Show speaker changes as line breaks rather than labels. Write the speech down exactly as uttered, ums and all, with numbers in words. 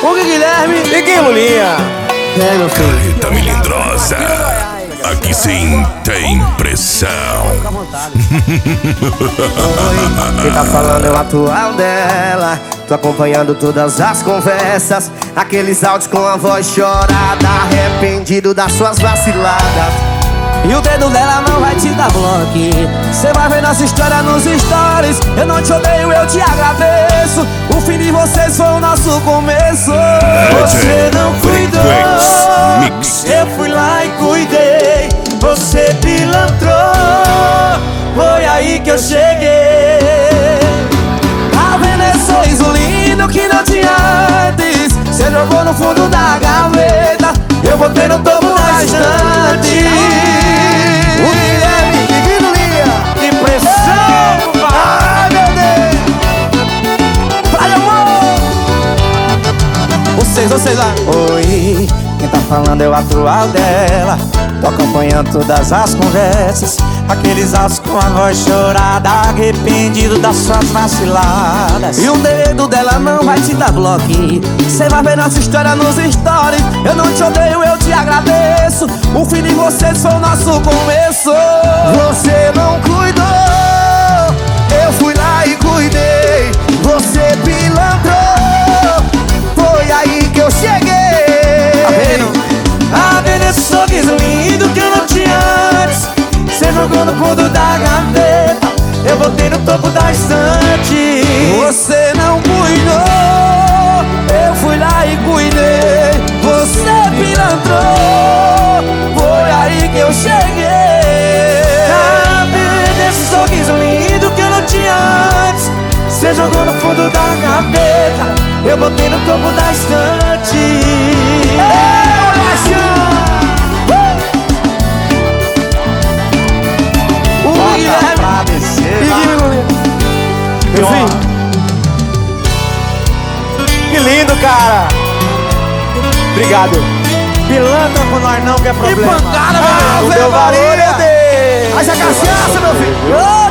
O Guilherme
e Gui Lulinha.
É, meu filho.
Carreta melindrosa. Aqui sim tem pressão.
Quem tá falando é o atual dela. Tô acompanhando todas as conversas, aqueles áudios com a voz chorada, arrependido das suas vaciladas. E o dedo dela não vai te dar bloco. Cê vai ver nossa história nos stories. Eu não te odeio, eu te agradeço. O fim de vocês foi o nosso começo. Você não cuidou, eu fui lá e cuidei. Você pilantrou, foi aí que eu cheguei. Tá vendo esse sorriso lindo que não tinha antes? Cê jogou no fundo da gaveta, eu botei no topo da estante. O Guilherme que Lulinha, que pressão, ai meu Deus. Vai, amor. Vocês, vocês lá. Oi, quem tá falando é o atual dela. Tô acompanhando todas as conversas, aqueles áudios com a voz chorada, arrependido das suas vaciladas. E o dedo dela não vai te dar bloco. Cê vai ver nossa história nos stories. Eu não te odeio, eu te agradeço. O fim de vocês foi o nosso começo. Você não cuidou, eu fui lá e cuidei. Você pilantrou, foi aí que eu cheguei. Tá vendo? Tá vendo esse sorriso lindo que eu não tinha antes? Cê jogou no fundo da gaveta, eu botei no topo da estante. Você não cuidou, eu fui lá e cuidei. Você pilantrou, foi aí que eu cheguei. Tá vendo esse sorriso lindo que eu não tinha antes? Cê jogou no fundo da gaveta, eu botei no topo da estante. Ei,
Enfim. Que lindo, cara. Obrigado. Pilantra com nós não, que é problema.
Que pancada,
ah,
meu
Deus. Não deu valor, meu Deus.
Mas a cachaça, meu filho.